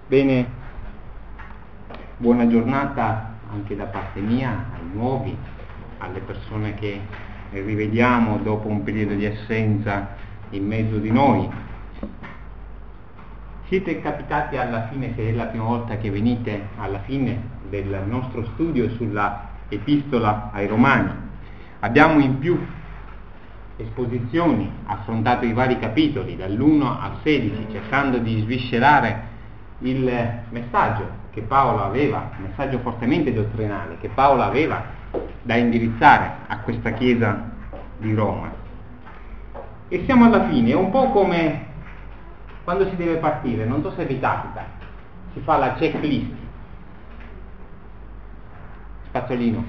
Bene, buona giornata anche da parte mia, ai nuovi, alle persone che rivediamo dopo un periodo di assenza in mezzo di noi. Siete capitati alla fine, se è la prima volta che venite, alla fine del nostro studio sulla Epistola ai Romani. Abbiamo in più esposizioni affrontato i vari capitoli, dall'1 al 16, cercando di sviscerare il messaggio che Paolo aveva, un messaggio fortemente dottrinale, che Paolo aveva da indirizzare a questa chiesa di Roma. E siamo alla fine, è un po' come quando si deve partire, non so se vi capita, si fa la checklist, spazzolino,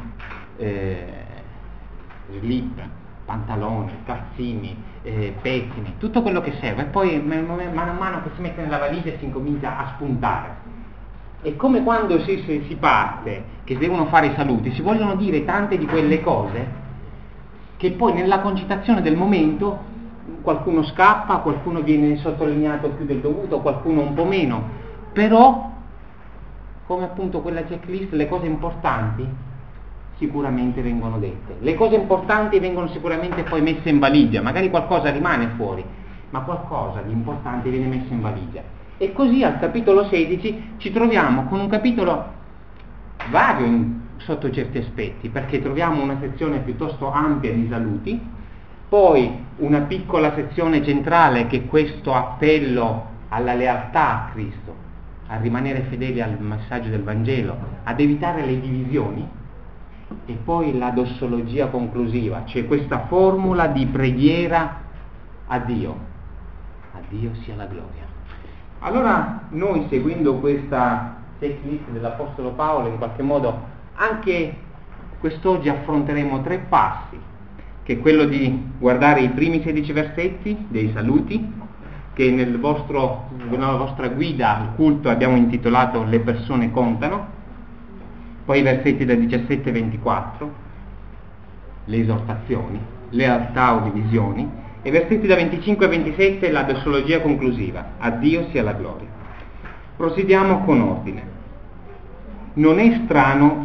slip, pantaloni, calzini, pettini, tutto quello che serve, e poi mano a mano che si mette nella valigia si incomincia a spuntare. È come quando si parte, che si devono fare i saluti, si vogliono dire tante di quelle cose che poi nella concitazione del momento qualcuno scappa, qualcuno viene sottolineato più del dovuto, qualcuno un po' meno, però come appunto quella checklist, le cose importanti sicuramente vengono dette, le cose importanti vengono sicuramente poi messe in valigia, magari qualcosa rimane fuori, ma qualcosa di importante viene messo in valigia. E così al capitolo 16 ci troviamo con un capitolo vario sotto certi aspetti, perché troviamo una sezione piuttosto ampia di saluti, poi una piccola sezione centrale che è questo appello alla lealtà a Cristo, a rimanere fedeli al messaggio del Vangelo, ad evitare le divisioni, e poi la dossologia conclusiva, cioè questa formula di preghiera a Dio sia la gloria. Allora noi, seguendo questa checklist dell'Apostolo Paolo, in qualche modo anche quest'oggi affronteremo 3 passi, che è quello di guardare i primi 16 versetti dei saluti, che nella vostra guida al culto abbiamo intitolato Le persone contano, poi i versetti da 17 a 24, le esortazioni, lealtà o divisioni, e versetti da 25 a 27 la dossologia conclusiva, a Dio sia la gloria. Procediamo con ordine. Non è strano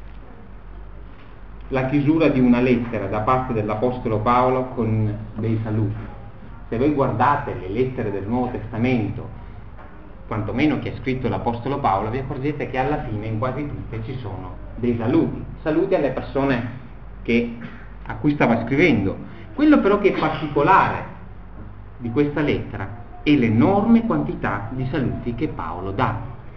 la chiusura di una lettera da parte dell'Apostolo Paolo con dei saluti. Se voi guardate le lettere del Nuovo Testamento, quantomeno che ha scritto l'Apostolo Paolo, vi accorgete che alla fine in quasi tutte ci sono dei saluti alle persone a cui stava scrivendo. Quello però che è particolare di questa lettera è l'enorme quantità di saluti che Paolo dà.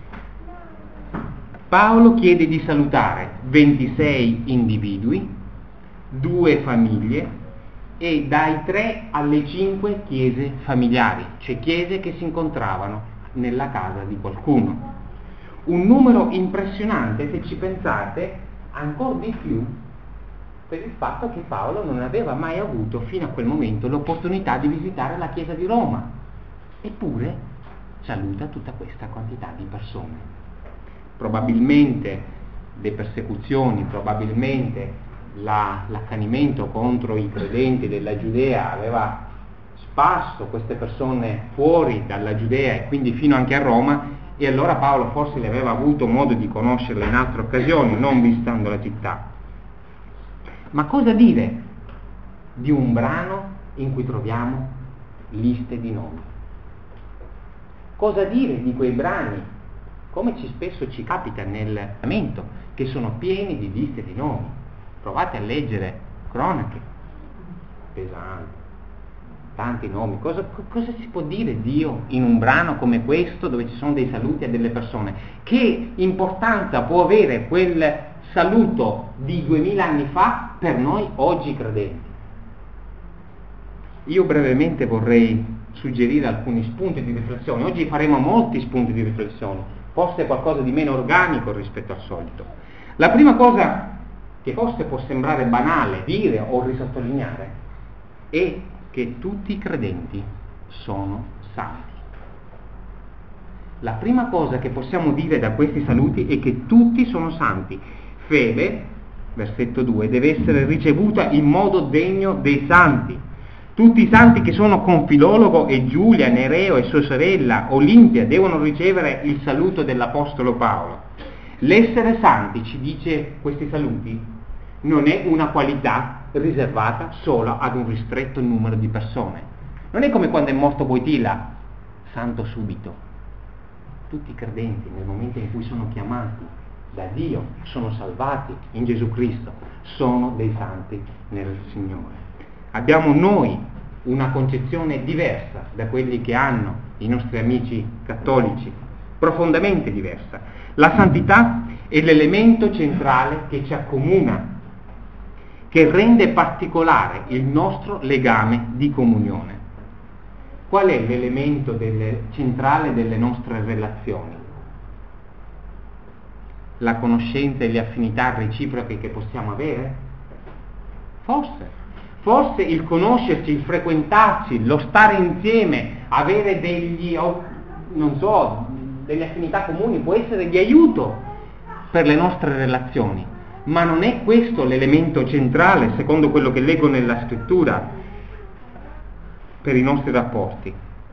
Paolo chiede di salutare 26 individui, 2 famiglie e dai 3 alle 5 chiese familiari, cioè chiese che si incontravano nella casa di qualcuno. Un numero impressionante, se ci pensate, ancora di più per il fatto che Paolo non aveva mai avuto fino a quel momento l'opportunità di visitare la chiesa di Roma, eppure saluta tutta questa quantità di persone. Probabilmente le persecuzioni, probabilmente l'accanimento contro i credenti della Giudea aveva sparso queste persone fuori dalla Giudea e quindi fino anche a Roma, e allora Paolo forse le aveva avuto modo di conoscerle in altre occasioni, non visitando la città. Ma cosa dire di un brano in cui troviamo liste di nomi? Cosa dire di quei brani, come spesso ci capita nel Testamento, che sono pieni di liste di nomi? Provate a leggere Cronache, pesanti, tanti nomi. Cosa si può dire Dio in un brano come questo, dove ci sono dei saluti a delle persone? Che importanza può avere quel saluto di 2000 anni fa per noi oggi credenti? Io brevemente vorrei suggerire alcuni spunti di riflessione. Oggi faremo molti spunti di riflessione, forse qualcosa di meno organico rispetto al solito. La prima cosa che forse può sembrare banale dire o risottolineare è che tutti i credenti sono santi. La prima cosa che possiamo dire da questi saluti è che tutti sono santi. Fede, versetto 2, deve essere ricevuta in modo degno dei santi. Tutti i santi che sono con Filologo e Giulia, Nereo e sua sorella Olimpia devono ricevere il saluto dell'Apostolo Paolo. L'essere santi, ci dice questi saluti, non è una qualità riservata solo ad un ristretto numero di persone. Non è come quando è morto Wojtyla, santo subito. Tutti i credenti, nel momento in cui sono chiamati da Dio, sono salvati in Gesù Cristo, sono dei santi nel Signore. Abbiamo noi una concezione diversa da quelli che hanno i nostri amici cattolici, profondamente diversa. La santità è l'elemento centrale che ci accomuna, che rende particolare il nostro legame di comunione. Qual è l'elemento centrale delle nostre relazioni? La conoscenza e le affinità reciproche che possiamo avere? Forse il conoscerci, il frequentarci, lo stare insieme, avere delle affinità comuni può essere di aiuto per le nostre relazioni, ma non è questo l'elemento centrale, secondo quello che leggo nella scrittura, per i nostri rapporti.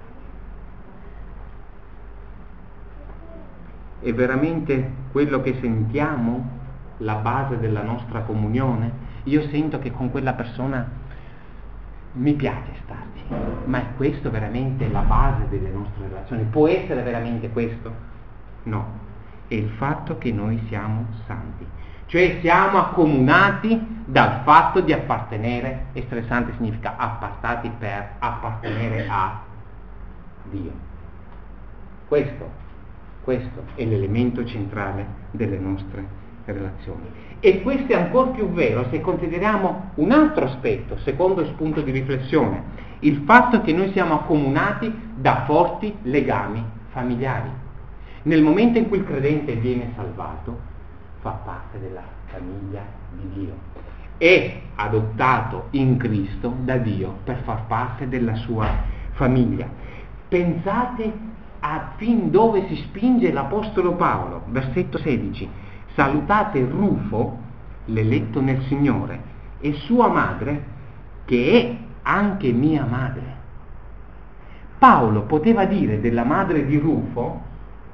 È veramente quello che sentiamo la base della nostra comunione? Io sento che con quella persona mi piace starci, ma è questo veramente la base delle nostre relazioni? Può essere veramente questo? No, è il fatto che noi siamo santi, cioè siamo accomunati dal fatto di appartenere. Essere santi significa appartati per appartenere a Dio. Questo è l'elemento centrale delle nostre relazioni. E questo è ancora più vero se consideriamo un altro aspetto, secondo spunto di riflessione, il fatto che noi siamo accomunati da forti legami familiari. Nel momento in cui il credente viene salvato, fa parte della famiglia di Dio, è adottato in Cristo da Dio per far parte della sua famiglia. Pensate a fin dove si spinge l'Apostolo Paolo, versetto 16: salutate Rufo, l'eletto nel Signore, e sua madre, che è anche mia madre. Paolo poteva dire della madre di Rufo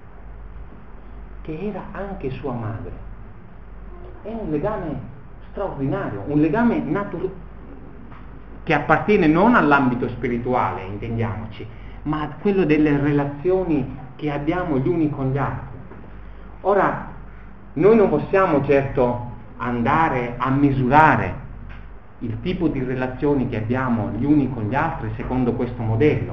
che era anche sua madre. È un legame straordinario, un legame che appartiene non all'ambito spirituale, intendiamoci, ma a quello delle relazioni che abbiamo gli uni con gli altri. Ora, noi non possiamo certo andare a misurare il tipo di relazioni che abbiamo gli uni con gli altri secondo questo modello,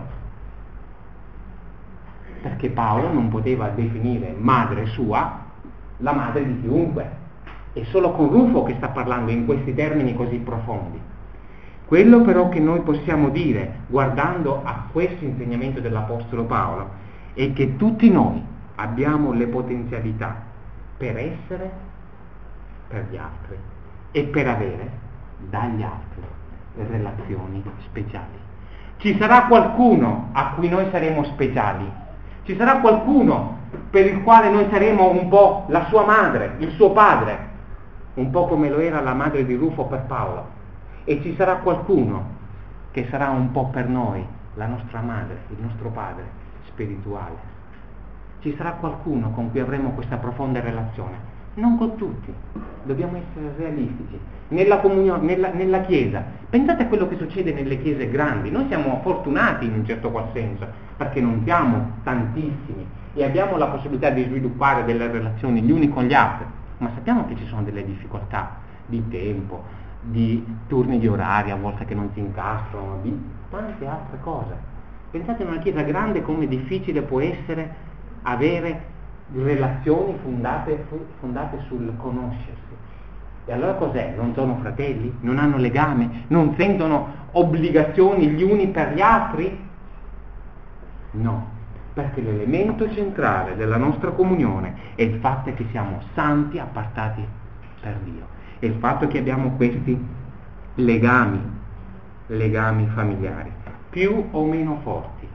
perché Paolo non poteva definire madre sua la madre di chiunque. È solo con Rufo che sta parlando in questi termini così profondi. Quello però che noi possiamo dire, guardando a questo insegnamento dell'Apostolo Paolo, è che tutti noi abbiamo le potenzialità per essere per gli altri e per avere dagli altri relazioni speciali. Ci sarà qualcuno a cui noi saremo speciali, ci sarà qualcuno per il quale noi saremo un po' la sua madre, il suo padre, un po' come lo era la madre di Rufo per Paolo, e ci sarà qualcuno che sarà un po' per noi la nostra madre, il nostro padre spirituale. Ci sarà qualcuno con cui avremo questa profonda relazione, non con tutti, dobbiamo essere realistici. Nella comunione, nella Chiesa, pensate a quello che succede nelle chiese grandi. Noi siamo fortunati in un certo qual senso, perché non siamo tantissimi e abbiamo la possibilità di sviluppare delle relazioni gli uni con gli altri, ma sappiamo che ci sono delle difficoltà di tempo, di turni di orari a volte che non si incastrano, di tante altre cose. Pensate a una chiesa grande come difficile può essere avere relazioni fondate sul conoscersi. E allora cos'è? Non sono fratelli? Non hanno legame? Non sentono obbligazioni gli uni per gli altri? No, perché l'elemento centrale della nostra comunione è il fatto che siamo santi appartati per Dio, è il fatto che abbiamo questi legami familiari, più o meno forti.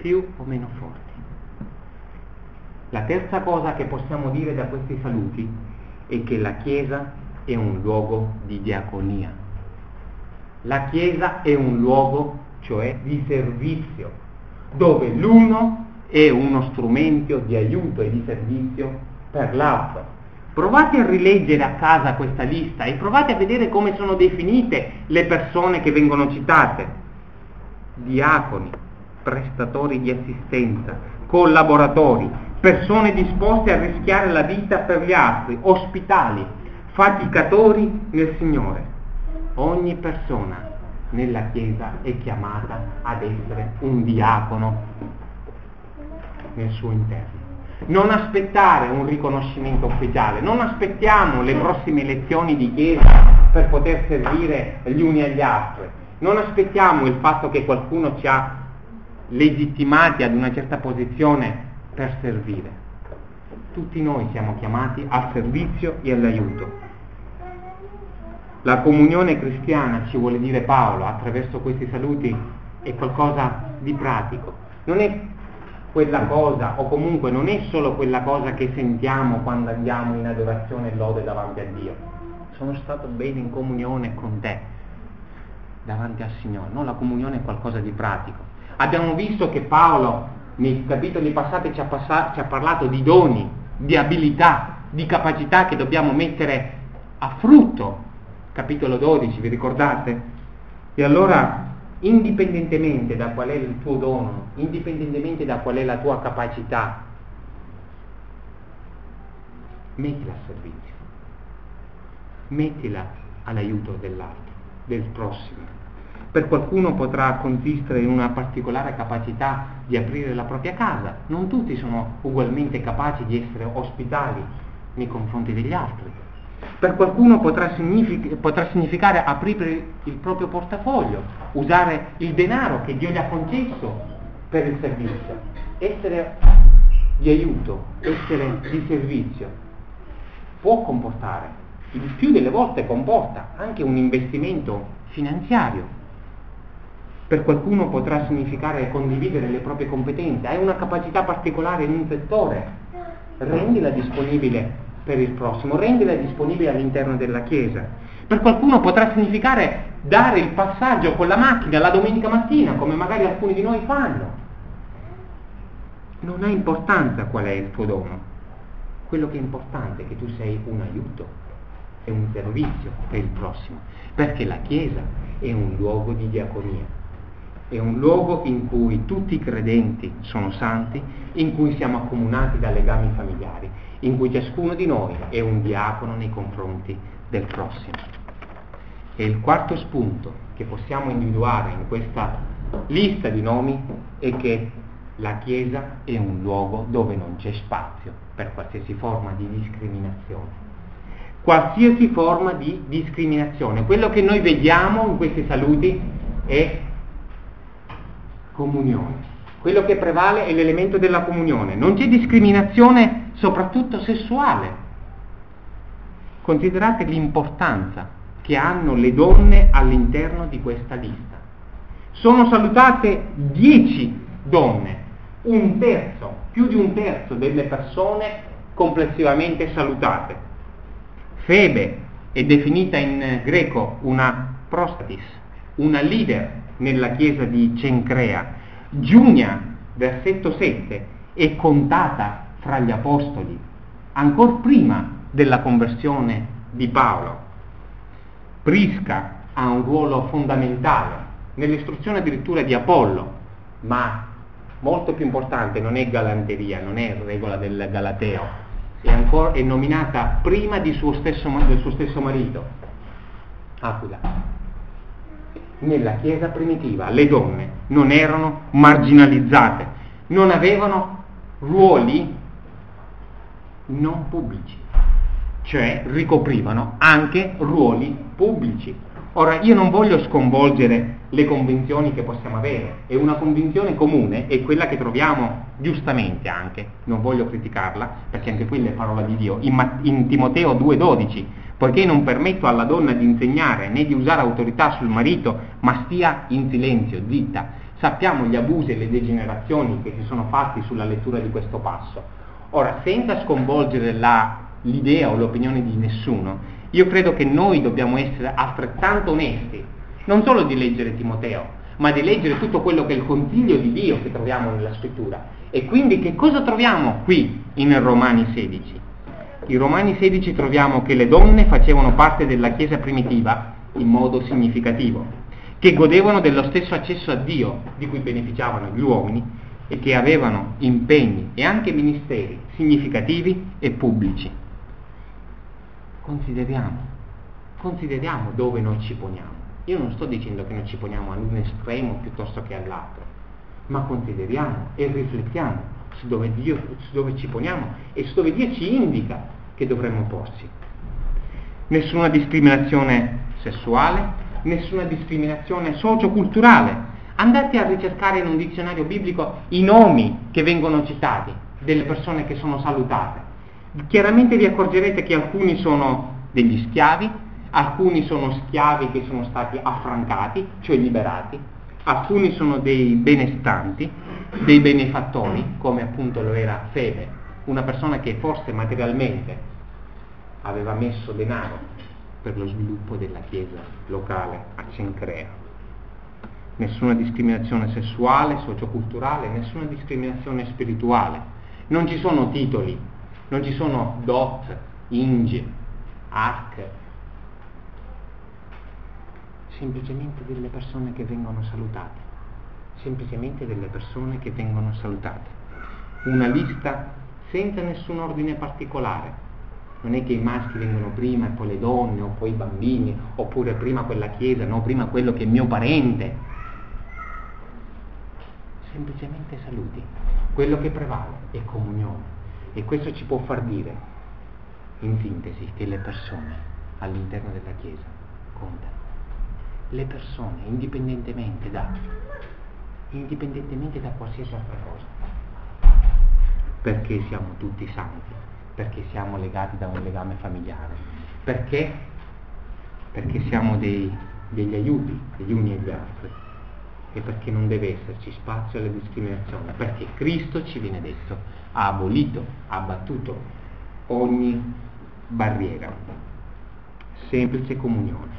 La terza cosa che possiamo dire da questi saluti è che la Chiesa è un luogo di diaconia. La Chiesa è un luogo cioè di servizio, dove l'uno è uno strumento di aiuto e di servizio per l'altro. Provate a rileggere a casa questa lista e provate a vedere come sono definite le persone che vengono citate: diaconi, prestatori di assistenza, collaboratori, persone disposte a rischiare la vita per gli altri, ospitali, faticatori nel Signore. Ogni persona nella Chiesa è chiamata ad essere un diacono nel suo interno. Non aspettare un riconoscimento ufficiale, non aspettiamo le prossime elezioni di Chiesa per poter servire gli uni agli altri, non aspettiamo il fatto che qualcuno ci ha legittimati ad una certa posizione per servire. Tutti noi siamo chiamati al servizio e all'aiuto. La comunione cristiana, ci vuole dire Paolo attraverso questi saluti, è qualcosa di pratico. Non è quella cosa, o comunque non è solo quella cosa che sentiamo quando andiamo in adorazione e lode davanti a Dio. Sono stato bene in comunione con te davanti al Signore. No, la comunione è qualcosa di pratico. Abbiamo visto che Paolo nei capitoli passati ci ha parlato di doni, di abilità, di capacità che dobbiamo mettere a frutto. Capitolo 12, vi ricordate? E allora, indipendentemente da qual è il tuo dono, indipendentemente da qual è la tua capacità, mettila a servizio, mettila all'aiuto dell'altro, del prossimo. Per qualcuno potrà consistere in una particolare capacità di aprire la propria casa. Non tutti sono ugualmente capaci di essere ospitali nei confronti degli altri. Per qualcuno potrà significare aprire il proprio portafoglio, usare il denaro che Dio gli ha concesso per il servizio, essere di aiuto, essere di servizio. Può comportare, il più delle volte comporta anche un investimento finanziario. Per qualcuno potrà significare condividere le proprie competenze. Hai una capacità particolare in un settore, rendila disponibile per il prossimo, rendila disponibile all'interno della Chiesa. Per qualcuno potrà significare dare il passaggio con la macchina la domenica mattina, come magari alcuni di noi fanno. Non ha importanza qual è il tuo dono. Quello che è importante è che tu sei un aiuto e un servizio per il prossimo, perché la Chiesa è un luogo di diaconia. È un luogo in cui tutti i credenti sono santi, in cui siamo accomunati da legami familiari, in cui ciascuno di noi è un diacono nei confronti del prossimo. E il quarto spunto che possiamo individuare in questa lista di nomi è che la Chiesa è un luogo dove non c'è spazio per qualsiasi forma di discriminazione. Qualsiasi forma di discriminazione. Quello che noi vediamo in questi saluti è comunione. Quello che prevale è l'elemento della comunione. Non c'è discriminazione, soprattutto sessuale. Considerate l'importanza che hanno le donne all'interno di questa lista. Sono salutate 10 donne, un terzo, più di un terzo delle persone complessivamente salutate. Febe è definita in greco una prostatis, una leader nella chiesa di Cencrea. Giunia, versetto 7, è contata fra gli apostoli, ancor prima della conversione di Paolo. Prisca ha un ruolo fondamentale nell'istruzione addirittura di Apollo, ma molto più importante non è galanteria, non è regola del Galateo, è nominata prima del suo stesso marito, Aquila. Nella Chiesa primitiva le donne non erano marginalizzate, non avevano ruoli non pubblici, cioè ricoprivano anche ruoli pubblici. Ora, io non voglio sconvolgere le convinzioni che possiamo avere, e una convinzione comune è quella che troviamo giustamente anche, non voglio criticarla, perché anche quella è parola di Dio, in Timoteo 2,12, poiché non permetto alla donna di insegnare né di usare autorità sul marito, ma stia in silenzio, zitta. Sappiamo gli abusi e le degenerazioni che si sono fatti sulla lettura di questo passo. Ora, senza sconvolgere l'idea o l'opinione di nessuno, io credo che noi dobbiamo essere altrettanto onesti, non solo di leggere Timoteo, ma di leggere tutto quello che è il consiglio di Dio che troviamo nella scrittura. E quindi che cosa troviamo qui in Romani 16? In Romani 16 troviamo che le donne facevano parte della Chiesa primitiva in modo significativo, che godevano dello stesso accesso a Dio di cui beneficiavano gli uomini e che avevano impegni e anche ministeri significativi e pubblici. Consideriamo dove noi ci poniamo. Io non sto dicendo che noi ci poniamo ad un estremo piuttosto che all'altro, ma consideriamo e riflettiamo su dove ci poniamo e su dove Dio ci indica che dovremmo porci. Nessuna discriminazione sessuale, nessuna discriminazione socioculturale. Andate a ricercare in un dizionario biblico i nomi che vengono citati delle persone che sono salutate. Chiaramente vi accorgerete che alcuni sono degli schiavi, alcuni sono schiavi che sono stati affrancati, cioè liberati, alcuni sono dei benestanti, dei benefattori, come appunto lo era Febe, una persona che forse materialmente aveva messo denaro per lo sviluppo della chiesa locale a Cencrea. Nessuna discriminazione sessuale, socioculturale, nessuna discriminazione spirituale. Non ci sono titoli, non ci sono dot, inge, arc, semplicemente delle persone che vengono salutate, semplicemente delle persone che vengono salutate. Una lista senza nessun ordine particolare. Non è che i maschi vengono prima e poi le donne o poi i bambini, oppure prima quella chiesa, no, prima quello che è mio parente. Semplicemente saluti. Quello che prevale è comunione. E questo ci può far dire, in sintesi, che le persone all'interno della chiesa contano. Le persone, indipendentemente da qualsiasi altra cosa, perché siamo tutti santi, perché siamo legati da un legame familiare, perché siamo degli aiuti gli uni agli altri, e perché non deve esserci spazio alla discriminazione, perché Cristo, ci viene detto, ha abolito, ha abbattuto ogni barriera. Semplice comunione.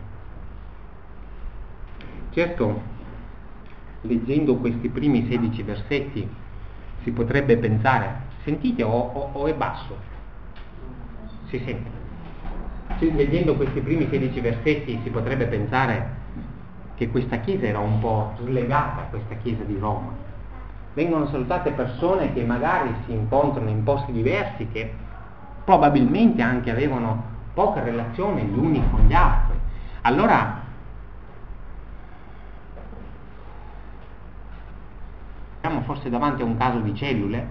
Certo, leggendo questi primi 16 versetti si potrebbe pensare, sentite o è basso? Si sente? Leggendo questi primi 16 versetti si potrebbe pensare che questa chiesa era un po' slegata, questa chiesa di Roma. Vengono salutate persone che magari si incontrano in posti diversi, che probabilmente anche avevano poca relazione gli uni con gli altri. Allora, siamo forse davanti a un caso di cellule?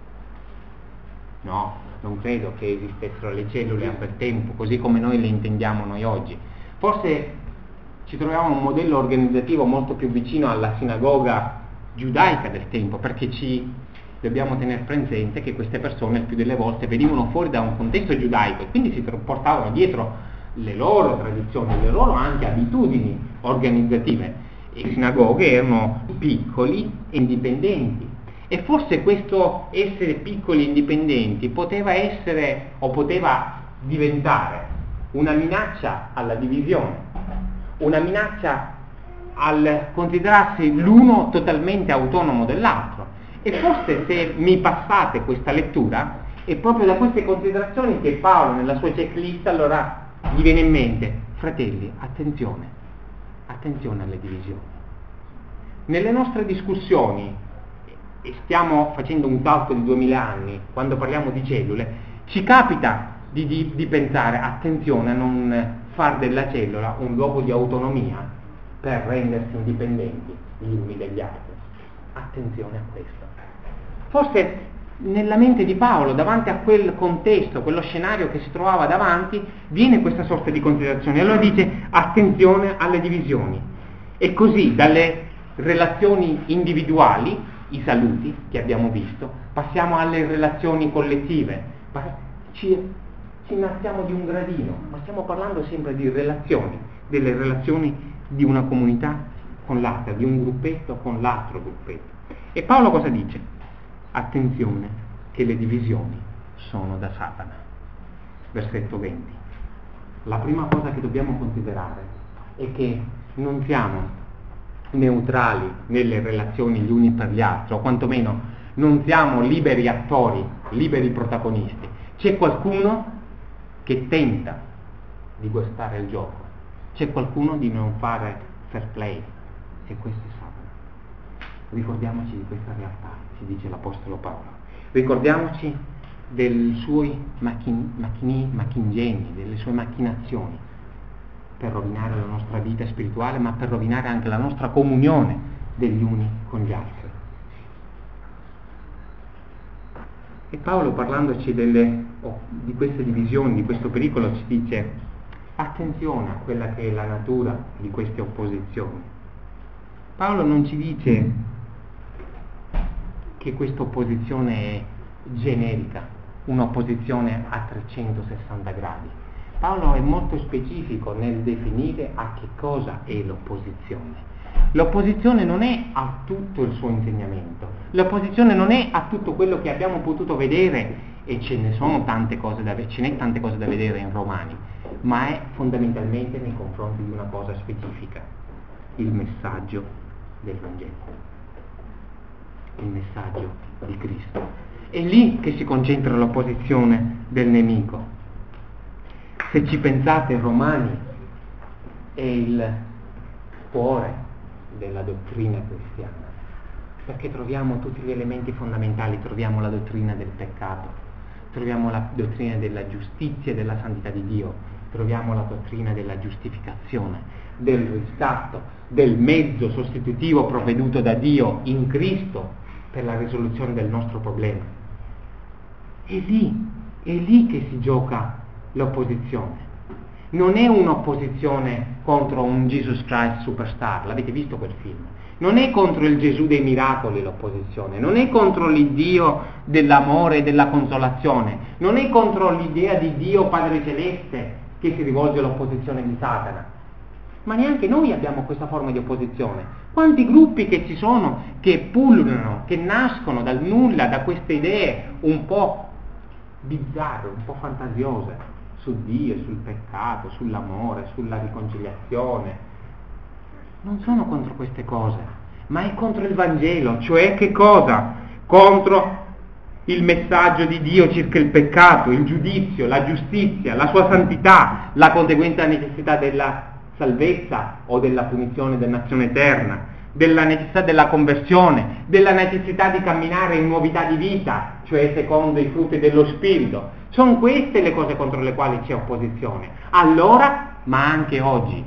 No, non credo che esistessero le cellule a quel tempo, così come noi le intendiamo noi oggi. Forse ci troviamo un modello organizzativo molto più vicino alla sinagoga giudaica del tempo, perché ci dobbiamo tenere presente che queste persone il più delle volte venivano fuori da un contesto giudaico e quindi si portavano dietro le loro tradizioni, le loro anche abitudini organizzative. Le sinagoghe erano piccoli e indipendenti, e forse questo essere piccoli e indipendenti poteva essere o poteva diventare una minaccia alla divisione, una minaccia al considerarsi l'uno totalmente autonomo dell'altro. E forse, se mi passate questa lettura, è proprio da queste considerazioni che Paolo nella sua checklist allora gli viene in mente: fratelli, attenzione alle divisioni. Nelle nostre discussioni, e stiamo facendo un salto di 2000 anni, quando parliamo di cellule, ci capita di pensare, attenzione a non far della cellula un luogo di autonomia per rendersi indipendenti gli uni dagli altri. Attenzione a questo. Forse nella mente di Paolo, davanti a quel contesto, quello scenario che si trovava davanti, viene questa sorta di considerazione. Allora dice: attenzione alle divisioni. E così dalle relazioni individuali, i saluti che abbiamo visto, passiamo alle relazioni collettive, ci innalziamo di un gradino, ma stiamo parlando sempre di relazioni, delle relazioni di una comunità con l'altra, di un gruppetto con l'altro gruppetto. E Paolo cosa dice? Attenzione che le divisioni sono da Satana. Versetto 20. La prima cosa che dobbiamo considerare è che non siamo neutrali nelle relazioni gli uni per gli altri, o quantomeno non siamo liberi attori, liberi protagonisti. C'è qualcuno che tenta di guastare il gioco, c'è qualcuno di non fare fair play, e questo è Satana. Ricordiamoci di questa realtà, ci dice l'Apostolo Paolo. Ricordiamoci dei suoi macchingegni, delle sue macchinazioni per rovinare la nostra vita spirituale, ma per rovinare anche la nostra comunione degli uni con gli altri. E Paolo, parlandoci di queste divisioni, di questo pericolo, ci dice: attenzione a quella che è la natura di queste opposizioni. Paolo non ci dice che questa opposizione è generica, un'opposizione a 360 gradi. Paolo è molto specifico nel definire a che cosa è l'opposizione. L'opposizione non è a tutto il suo insegnamento, l'opposizione non è a tutto quello che abbiamo potuto vedere, e ce n'è tante cose da vedere in Romani, ma è fondamentalmente nei confronti di una cosa specifica: il messaggio del Vangelo, il messaggio di Cristo. È lì che si concentra l'opposizione del nemico. Se ci pensate, Romani è il cuore della dottrina cristiana, perché troviamo tutti gli elementi fondamentali, troviamo la dottrina del peccato, troviamo la dottrina della giustizia e della santità di Dio, troviamo la dottrina della giustificazione, del riscatto, del mezzo sostitutivo provveduto da Dio in Cristo per la risoluzione del nostro problema. È lì che si gioca l'opposizione. Non è un'opposizione contro un Jesus Christ superstar, l'avete visto quel film? Non è contro il Gesù dei miracoli l'opposizione, non è contro l'Iddio dell'amore e della consolazione, non è contro l'idea di Dio Padre Celeste che si rivolge all'opposizione di Satana. Ma neanche noi abbiamo questa forma di opposizione. Quanti gruppi che ci sono che pullulano, che nascono dal nulla, da queste idee un po' bizzarre, un po' fantasiose su Dio, sul peccato, sull'amore, sulla riconciliazione. Non sono contro queste cose, ma è contro il Vangelo. Cioè che cosa? Contro il messaggio di Dio circa il peccato, il giudizio, la giustizia, la sua santità, la conseguente necessità della salvezza o della punizione dell'azione eterna, della necessità della conversione, della necessità di camminare in novità di vita, cioè secondo i frutti dello Spirito. Sono queste le cose contro le quali c'è opposizione. Allora, ma anche oggi.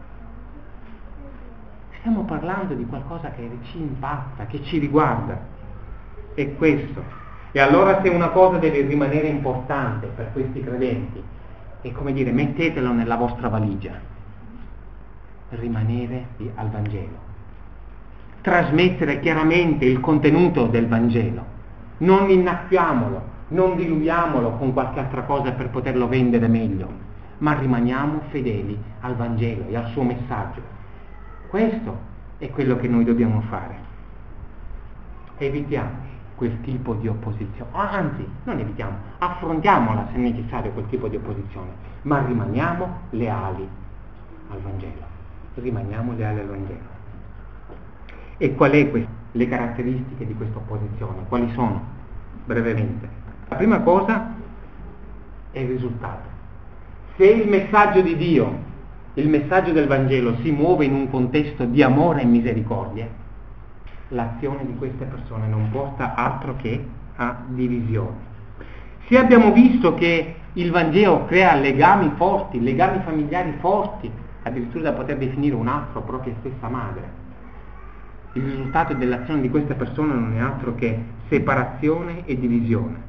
Stiamo parlando di qualcosa che ci impatta, che ci riguarda. È questo. E allora se una cosa deve rimanere importante per questi credenti, è come dire, mettetelo nella vostra valigia. Rimanere al Vangelo. Trasmettere chiaramente il contenuto del Vangelo. Non innaffiamolo, non diluiamolo con qualche altra cosa per poterlo vendere meglio, ma rimaniamo fedeli al Vangelo e al suo messaggio. Questo è quello che noi dobbiamo fare. Evitiamo quel tipo di opposizione, anzi, non evitiamo, affrontiamola se necessario quel tipo di opposizione, ma rimaniamo leali al Vangelo. Rimaniamo leali al Vangelo. E qual è le caratteristiche di questa opposizione? Quali sono? Brevemente. La prima cosa è il risultato. Se il messaggio di Dio, il messaggio del Vangelo si muove in un contesto di amore e misericordia, l'azione di queste persone non porta altro che a divisione. Se abbiamo visto che il Vangelo crea legami forti, legami familiari forti, addirittura da poter definire un altro propria stessa madre, il risultato dell'azione di queste persone non è altro che separazione e divisione.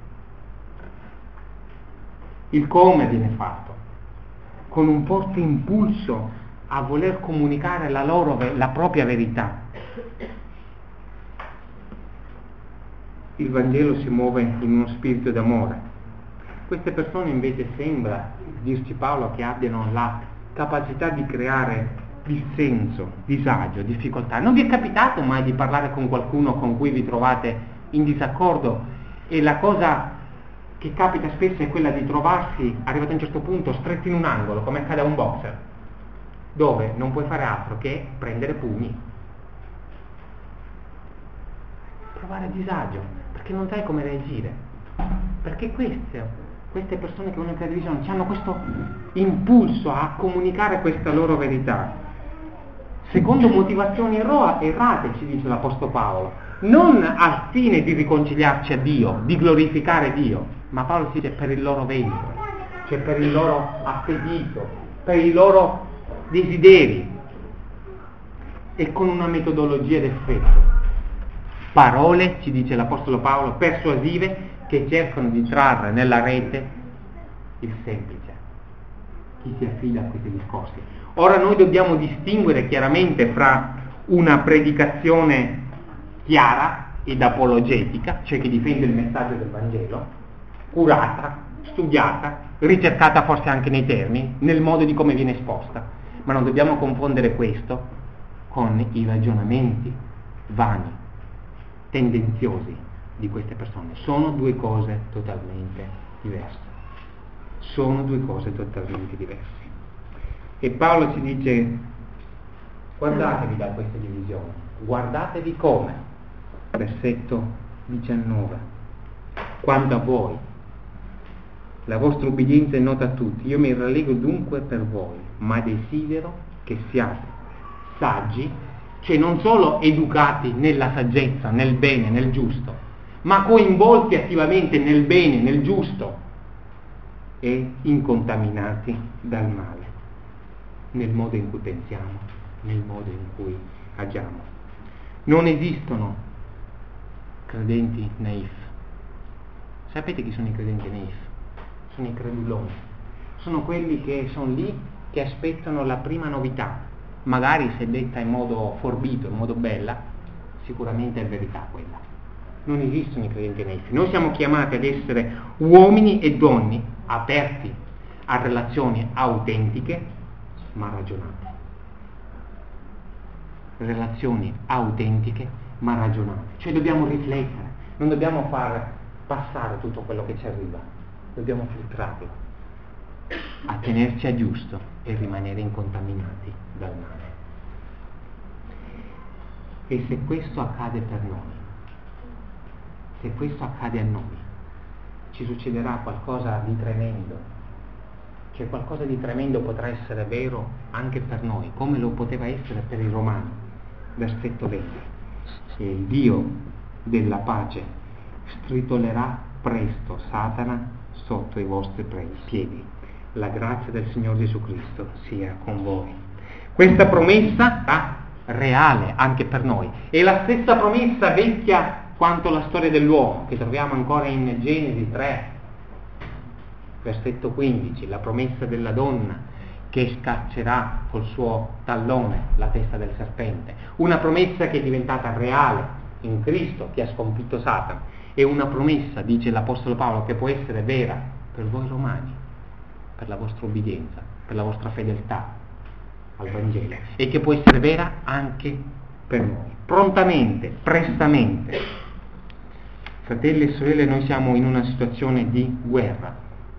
Il come viene fatto con un forte impulso a voler comunicare la propria verità. Il Vangelo si muove in uno spirito d'amore. Queste persone invece sembra dirci Paolo che abbiano la capacità di creare dissenso, disagio, difficoltà. Non vi è capitato mai di parlare con qualcuno con cui vi trovate in disaccordo e la cosa che capita spesso è quella di trovarsi, arrivato a un certo punto, stretti in un angolo, come accade a un boxer? dove non puoi fare altro che prendere pugni, provare disagio, perché non sai come reagire, perché queste persone che vanno in televisione hanno questo impulso a comunicare questa loro verità secondo motivazioni errate, ci dice l'Apostolo Paolo, non al fine di riconciliarci a Dio, di glorificare Dio, ma Paolo si dice per il loro ventre, cioè per il loro appetito, per i loro desideri, e con una metodologia d'effetto. Parole, ci dice l'Apostolo Paolo, persuasive, che cercano di trarre nella rete il semplice, chi si affida a questi discorsi. Ora noi dobbiamo distinguere chiaramente fra una predicazione chiara ed apologetica, cioè che difende il messaggio del Vangelo, curata, studiata, ricercata forse anche nei termini, nel modo di come viene esposta, ma non dobbiamo confondere questo con i ragionamenti vani, tendenziosi di queste persone. Sono due cose totalmente diverse. Sono due cose totalmente diverse. E Paolo ci dice: guardatevi da queste divisioni, guardatevi come, versetto 19, quanto a voi, la vostra obbedienza è nota a tutti, io mi rallegro dunque per voi, ma desidero che siate saggi, cioè non solo educati nella saggezza, nel bene, nel giusto, ma coinvolti attivamente nel bene, nel giusto, e incontaminati dal male, nel modo in cui pensiamo, nel modo in cui agiamo. Non esistono credenti naif. Sapete chi sono i credenti naif? Sono i creduloni. Sono quelli che sono lì, che aspettano la prima novità, magari se detta in modo forbito, in modo bella, sicuramente è verità quella. Non esistono i credenti naif. Noi siamo chiamati ad essere uomini e donne aperti a relazioni autentiche ma ragionate. Relazioni autentiche ma ragionate. Cioè dobbiamo riflettere, non dobbiamo far passare tutto quello che ci arriva, dobbiamo filtrarlo, attenerci a giusto e rimanere incontaminati dal male. E se questo accade per noi, se questo accade a noi, ci succederà qualcosa di tremendo. Cioè qualcosa di tremendo potrà essere vero anche per noi, come lo poteva essere per i Romani. Versetto 20. E il Dio della pace stritolerà presto Satana sotto i vostri piedi. La grazia del Signore Gesù Cristo sia con voi. Questa promessa reale anche per noi. È la stessa promessa vecchia quanto la storia dell'uomo, che troviamo ancora in Genesi 3, versetto 15, la promessa della donna che scaccerà col suo tallone la testa del serpente. Una promessa che è diventata reale in Cristo, che ha sconfitto Satana. È una promessa, dice l'Apostolo Paolo, che può essere vera per voi romani, per la vostra obbedienza, per la vostra fedeltà al Vangelo, e che può essere vera anche per noi, prontamente, prestamente. Fratelli e sorelle, noi siamo in una situazione di guerra,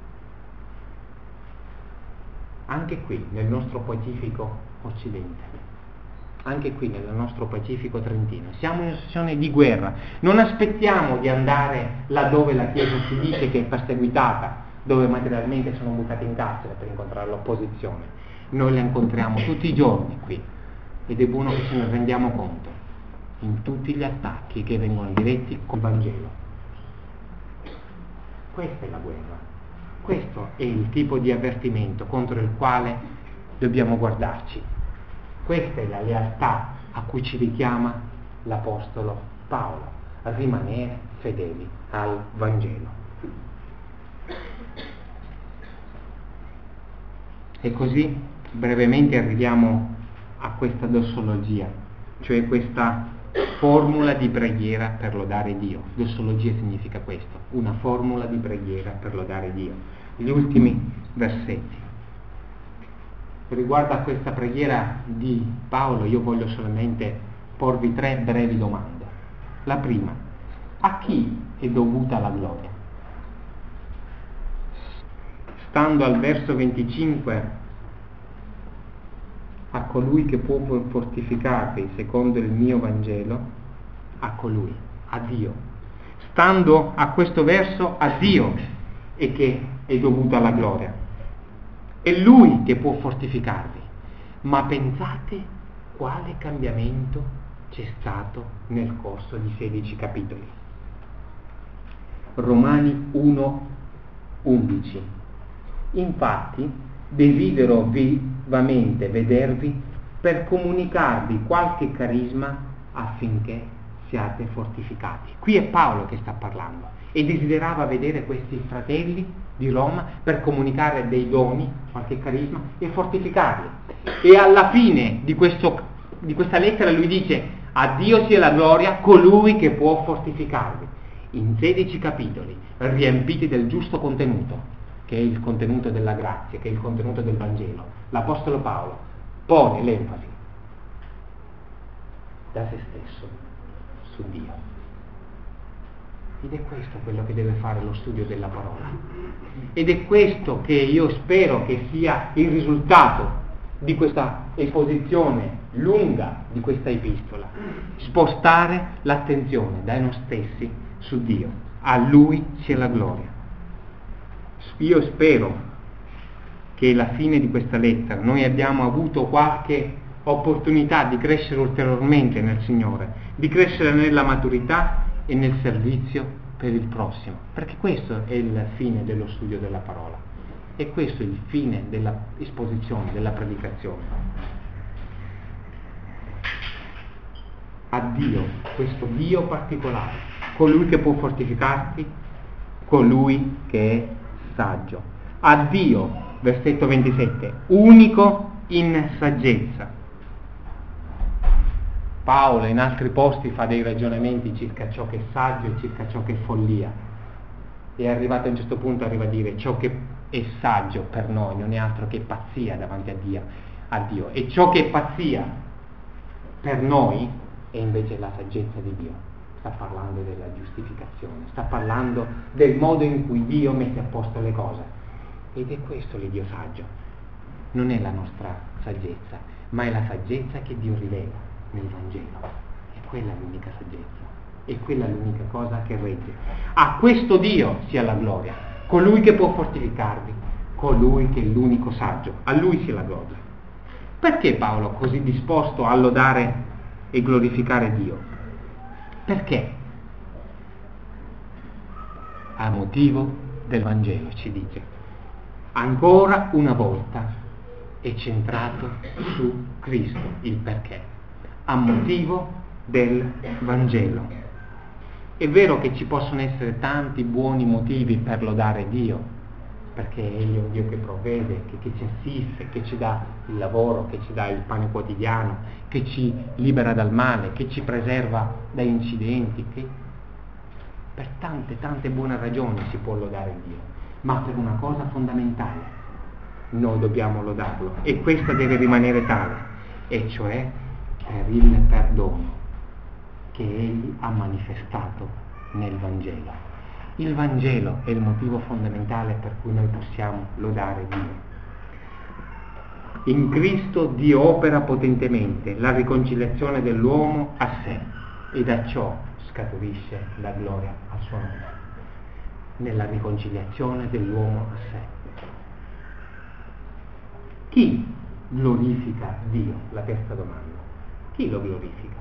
anche qui nel nostro Pacifico occidente, anche qui nel nostro Pacifico trentino, siamo in una situazione di guerra. Non aspettiamo di andare laddove la Chiesa ci dice che è perseguitata, dove materialmente sono buttati in carcere per incontrare l'opposizione. Noi la incontriamo tutti i giorni qui, ed è buono che ce ne rendiamo conto in tutti gli attacchi che vengono diretti col Vangelo. Questa è la guerra, questo è il tipo di avvertimento contro il quale dobbiamo guardarci. Questa è la lealtà a cui ci richiama l'Apostolo Paolo, a rimanere fedeli al Vangelo. E così brevemente arriviamo a questa dossologia, cioè questa formula di preghiera per lodare Dio. Dossologia significa questo, una formula di preghiera per lodare Dio. Gli ultimi versetti. Riguardo a questa preghiera di Paolo, io voglio solamente porvi 3 brevi domande. La prima: a chi è dovuta la gloria? Stando al verso 25, a colui che può fortificarvi secondo il mio Vangelo, a colui, a Dio. Stando a questo verso, a Dio e che è dovuta la gloria. È Lui che può fortificarvi. Ma pensate quale cambiamento c'è stato nel corso di 16 capitoli. Romani 1:11. Infatti, desidero vivamente vedervi per comunicarvi qualche carisma affinché siate fortificati. Qui è Paolo che sta parlando e desiderava vedere questi fratelli di Roma per comunicare dei doni, qualche carisma e fortificarli. E alla fine di questa lettera lui dice: a Dio sia la gloria, colui che può fortificarvi. In 16 capitoli riempiti del giusto contenuto, che è il contenuto della grazia, che è il contenuto del Vangelo, l'Apostolo Paolo pone l'enfasi da se stesso su Dio. Ed è questo quello che deve fare lo studio della parola. Ed è questo che io spero che sia il risultato di questa esposizione lunga di questa epistola. Spostare l'attenzione dai noi stessi su Dio. A Lui sia la gloria. Io spero che alla fine di questa lettera noi abbiamo avuto qualche opportunità di crescere ulteriormente nel Signore, di crescere nella maturità e nel servizio per il prossimo, perché questo è il fine dello studio della parola e questo è il fine della esposizione, della predicazione. A Dio, questo Dio particolare, colui che può fortificarti, colui che è saggio. A Dio, versetto 27, unico in saggezza. Paolo in altri posti fa dei ragionamenti circa ciò che è saggio e circa ciò che è follia. E arrivato a un certo punto arriva a dire: ciò che è saggio per noi non è altro che pazzia davanti a Dio. E ciò che è pazzia per noi è invece la saggezza di Dio. Sta parlando della giustificazione, sta parlando del modo in cui Dio mette a posto le cose. Ed è questo l'Iddio saggio. Non è la nostra saggezza, ma è la saggezza che Dio rivela nel Vangelo. E quella è l'unica saggezza, e quella è l'unica cosa che regge. A questo Dio sia la gloria, colui che può fortificarvi, colui che è l'unico saggio, a Lui sia la gloria. Perché Paolo è così disposto a lodare e glorificare Dio? Perché? A motivo del Vangelo, ci dice. Ancora una volta è centrato su Cristo il perché. A motivo del Vangelo. È vero che ci possono essere tanti buoni motivi per lodare Dio, perché Egli è un Dio che provvede, che ci assiste, che ci dà il lavoro, che ci dà il pane quotidiano, che ci libera dal male, che ci preserva da incidenti, che per tante buone ragioni si può lodare Dio, ma per una cosa fondamentale noi dobbiamo lodarlo, e questa deve rimanere tale, e cioè per il perdono che Egli ha manifestato nel Vangelo. Il Vangelo è il motivo fondamentale per cui noi possiamo lodare Dio. In Cristo Dio opera potentemente la riconciliazione dell'uomo a sé, e da ciò scaturisce la gloria al suo nome. Nella riconciliazione dell'uomo a sé. Chi glorifica Dio? La terza domanda. Chi lo glorifica?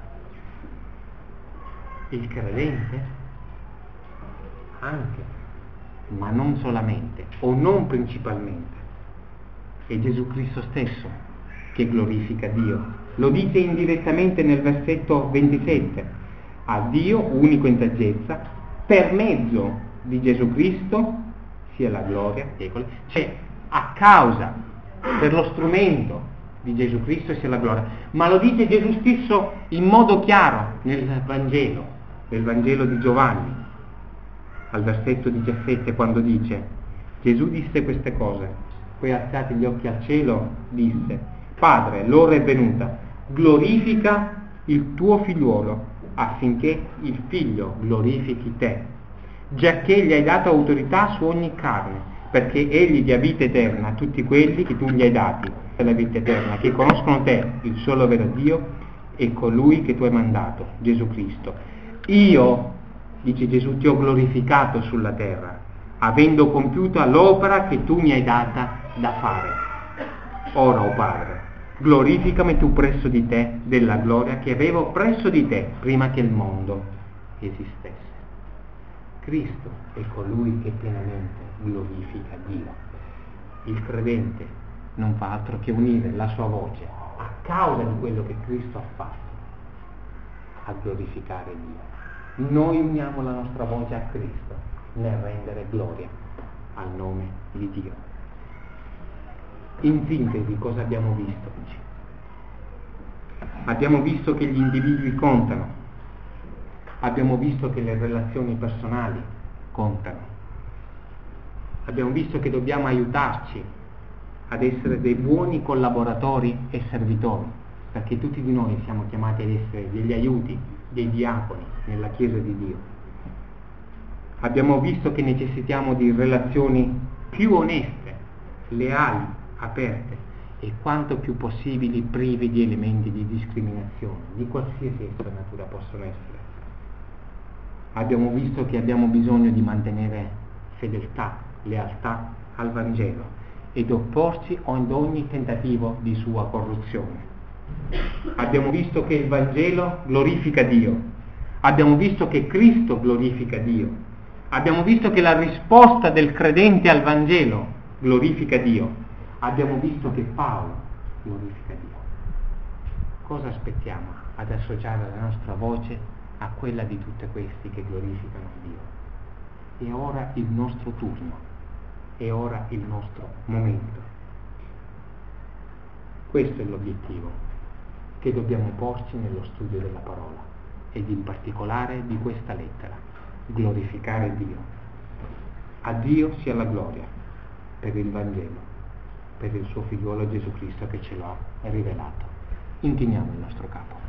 Il credente? Anche, ma non solamente, o non principalmente. È Gesù Cristo stesso che glorifica Dio. Lo dice indirettamente nel versetto 27. A Dio, unico in saggezza, per mezzo di Gesù Cristo sia la gloria, cioè a causa, per lo strumento di Gesù Cristo sia la gloria, ma lo dice Gesù stesso in modo chiaro nel Vangelo di Giovanni, al versetto 17, quando dice: Gesù disse queste cose, poi alzati gli occhi al cielo disse: Padre, l'ora è venuta, glorifica il tuo figliuolo, affinché il figlio glorifichi te, giacché gli hai dato autorità su ogni carne, perché egli dia vita eterna a tutti quelli che tu gli hai dati, è la vita eterna, che conoscono te, il solo vero Dio, e colui che tu hai mandato, Gesù Cristo. Io, dice Gesù, ti ho glorificato sulla terra, avendo compiuta l'opera che tu mi hai data da fare. Ora, o Padre, glorificami tu presso di te della gloria che avevo presso di te prima che il mondo esistesse. Cristo è colui che pienamente glorifica Dio. Il credente non fa altro che unire la sua voce a causa di quello che Cristo ha fatto a glorificare Dio. Noi uniamo la nostra voce a Cristo nel rendere gloria al nome di Dio. In sintesi, cosa abbiamo visto oggi? Abbiamo visto che gli individui contano, abbiamo visto che le relazioni personali contano, abbiamo visto che dobbiamo aiutarci ad essere dei buoni collaboratori e servitori, perché tutti di noi siamo chiamati ad essere degli aiuti, dei diaconi nella Chiesa di Dio. Abbiamo visto che necessitiamo di relazioni più oneste, leali, aperte e quanto più possibili prive di elementi di discriminazione, di qualsiasi essa natura possono essere. Abbiamo visto che abbiamo bisogno di mantenere fedeltà, lealtà al Vangelo ed opporci ad ogni tentativo di sua corruzione. Abbiamo visto che il Vangelo glorifica Dio, abbiamo visto che Cristo glorifica Dio, abbiamo visto che la risposta del credente al Vangelo glorifica Dio, abbiamo visto che Paolo glorifica Dio. Cosa aspettiamo ad associare la nostra voce a quella di tutti questi che glorificano Dio? È ora il nostro turno, è ora il nostro momento. Questo è l'obiettivo che dobbiamo porci nello studio della parola ed in particolare di questa lettera: glorificare Dio. A Dio sia la gloria per il Vangelo, per il suo figliuolo Gesù Cristo che ce lo ha rivelato. Inchiniamo il nostro capo.